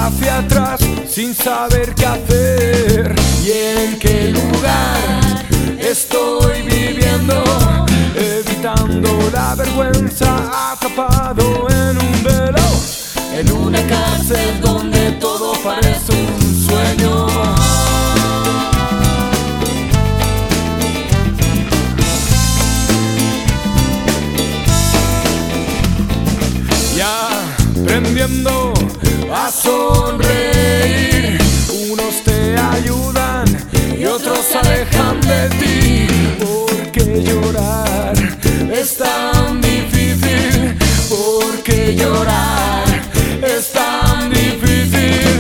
hacia atrás sin saber qué hacer y en qué lugar estoy viviendo, evitando la vergüenza, atrapado en un velo, en una cárcel donde todo parece un sueño. Ya aprendiendo a sonreír, unos te ayudan y otros se alejan de ti, porque llorar es tan difícil, porque llorar es tan difícil.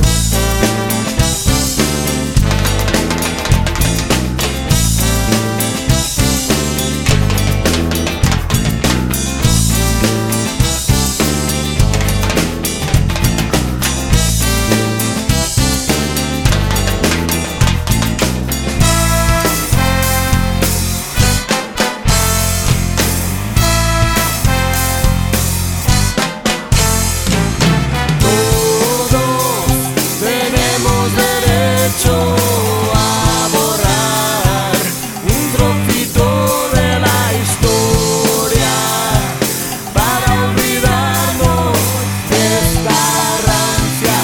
A borrar un trocito de la historia para olvidarnos de esta rancia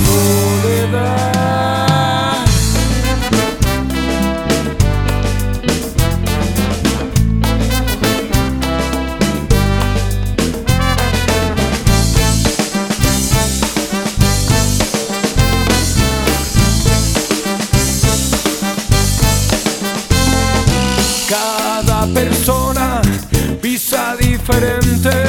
soledad. Cada persona pisa diferente